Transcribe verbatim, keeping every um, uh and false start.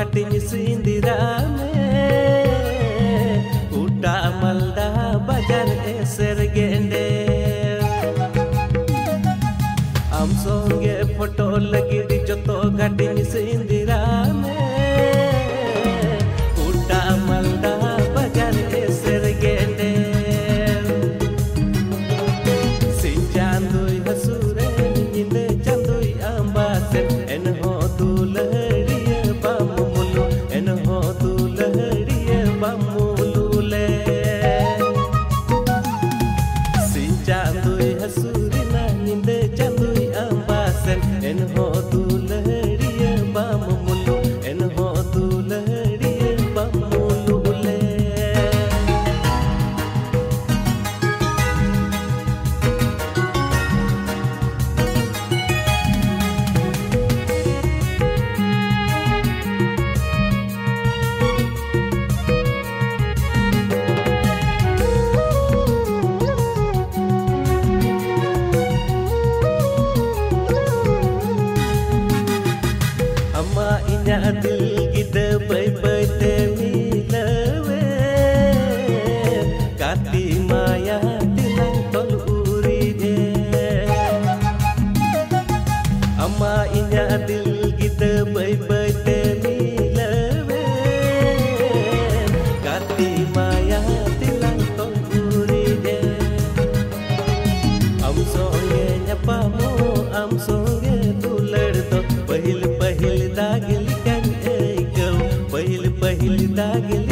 घाटिनी सिंदिरा में उटा मालदा बाजार एसेर गेंडे आम संगे फोटो लगी जतो घाटिनी सिंदिरा में उटा मालदा बाजार एसेर गेंडे सिंह चांदुई हसूरे निंदे चांदुई आंबासेन एनहो दुलहड़िया बामुलु एनहो दुलहड़िया बामुलुले सिंह चांदुई हसूरे निंदे चांदुई आंबासेन एनहो दुलहड़िया बामुलु एनहो दुलहड़िया बामुलुले इन्या दिल गिदा bay bay te milawe kati maya tilang tol uri de ama inya dil Gida bay bay te milawe kati maya tilang tol uri de am songe nyapamu am songe dulad to pahil pahil dagil kan ekau pahil pahil dagil